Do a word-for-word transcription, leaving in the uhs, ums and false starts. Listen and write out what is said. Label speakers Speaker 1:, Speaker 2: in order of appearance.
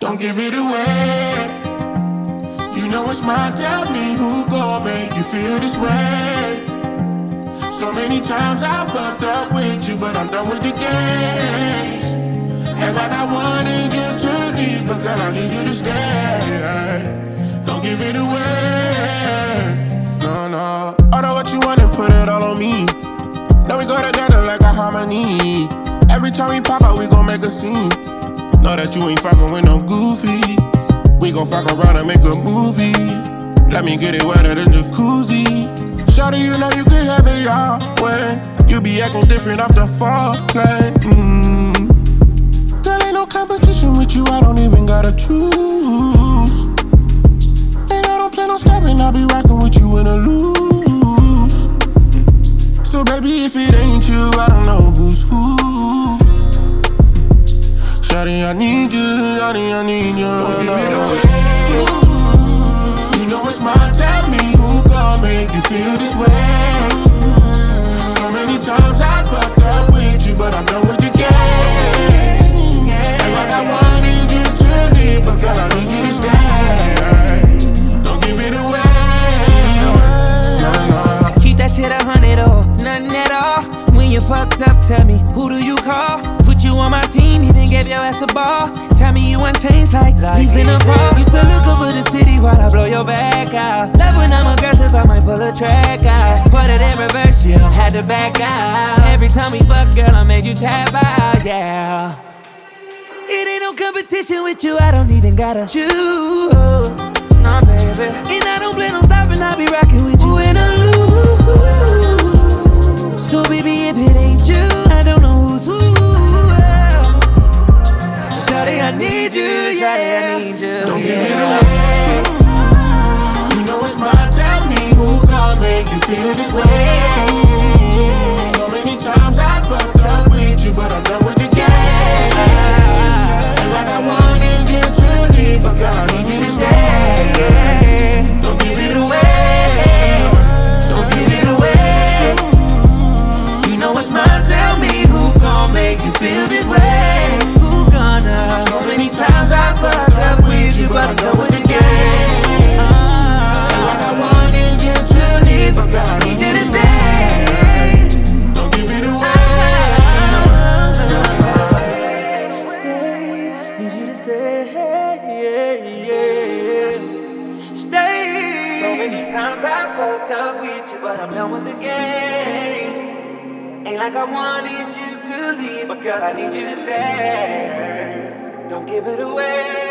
Speaker 1: Don't give it away. You know it's mine, tell me who gon' make you feel this way. So many times I fucked up with you, but I'm done with the games. Act like I wanted you to leave, but girl, I need you to stay. Don't give it away. No, no. Order what you want and put it all on me. Now we go together like a harmony. Every time we pop out, we gon' make a scene. Know that you ain't fucking with no goofy. We gon' fuck around and make a movie. Let me get it wetter than jacuzzi. Shawty, you know you can have it your way. You be acting different off the foreplay. Mm. There ain't no competition with you, I don't even gotta choose. And I don't plan on stopping, I'll be rocking with you in a loop. So baby, if it ain't you, I don't know who's who. Shawty, I need you, shawty, I need you. Don't give it away. You know it's mine, tell me who gon' make you feel this way. So many times I fucked up with you, but I'm done with the game. And like I wanted you to leave, but girl, I need you to stay. Don't give it away. No, no.
Speaker 2: Keep that shit a hundred or nothing at all. When you fucked up, tell me, who do you call? Put you on my team, even gave your ass the ball. Tell me you unchanged like leaves in the fall. You still look over the city while I blow your back out. Love when I'm aggressive, I might pull a track out. Put it in reverse, yeah, had to back out. Every time we fuck, girl, I made you tap out, yeah. It ain't no competition with you, I don't even gotta choose. Nah, baby. And I don't plan on stopping, I'll be rocking with you in a loop. So baby, if it ain't you, I don't know who's who. Shawty, I need you, yeah. Shawty, I need you.
Speaker 1: Don't give it away. You know it's mine, tell me who gon' make you feel this way. So many times I fucked up with you, but I'm done with the game. And like I wanted you to leave, but girl, I need you to stay. Don't give it away. Don't give it away. You know it's mine, tell me who gon' make you feel this way.
Speaker 2: Who gonna?
Speaker 1: So many times I fucked up with you, but I'm done with the game. And like I wanted you to leave, but girl, I need you to stay. Don't give it away.
Speaker 2: Stay, need you to stay. Stay. So many times I fucked up with you, but I'm done with the games. Ain't like I wanted you to leave, but girl, I need you to stay. Don't give it away.